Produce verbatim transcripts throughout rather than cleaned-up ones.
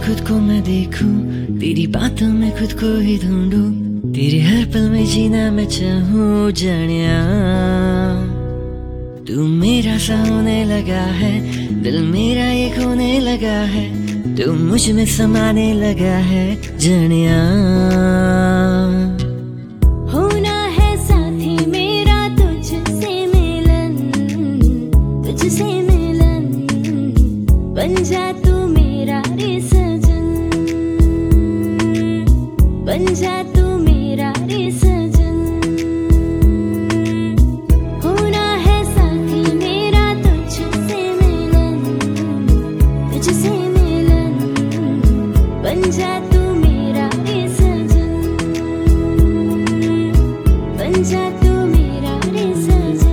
खुद को मैं देखूं, तेरी बातों में खुद को ही ढूंढूं, तेरे हर पल में जीना मैं चाहूं जानिया। तू मेरा सा होने लगा है, दिल मेरा एक होने लगा है, तू मुझ में समाने लगा है जानिया। होना है साथी मेरा तुझसे मिलन, तुझसे मिलन, बन जा तू मेरा रे सजन, बन जा तू मेरा रे सजन। होना है साथी मेरा तुझसे मिलन, तुझसे मिलन, बन जा तू मेरा रे सजन, बन जा तू मेरा रे सजन।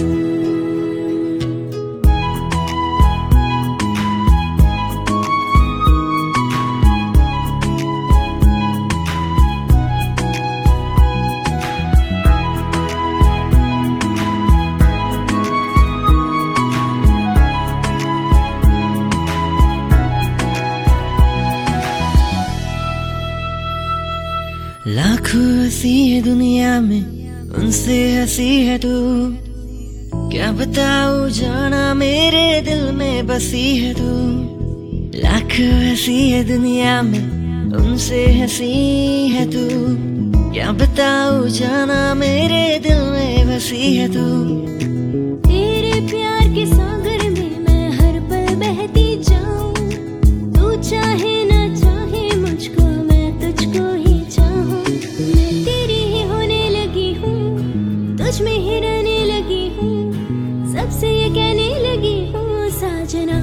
लाखों हंसी है दुनिया में, उनसे हंसी है तू, क्या बताऊं जाना मेरे दिल में बसी है तू। लाखों हंसी है दुनिया में, उनसे हंसी है तू, क्या बताऊं जाना मेरे दिल में बसी है तू। तेरे प्यार के सागर में मैं हर पल बहती जाऊं, तू चाहे न चाहे मुझको मैं तुझको ही चाहूं। मैं तेरी ही होने लगी हूँ, तुझ में ही रहने लगी हूँ, सबसे ये कहने लगी हूँ साजना।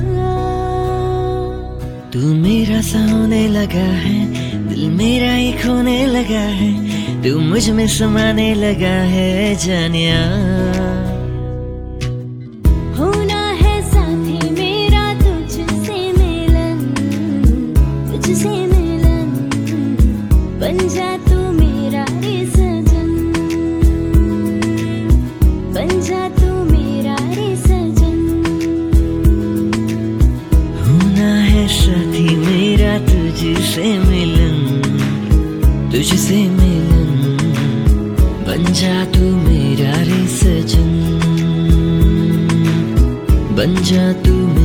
तू मेरा सा होने लगा है, दिल मेरा एक होने लगा है, तू मुझ में समाने लगा है जानिया। होना है साथी मेरा तुझसे मिलन, तुझसे मिलन, बन जा तू मेरा रे सजन, बन जा तू मेरा रे सजन। होना है साथी मेरा तुझसे मिलन, तुझसे मिलन, बन जा तू मेरा रे सजन, बन जा तू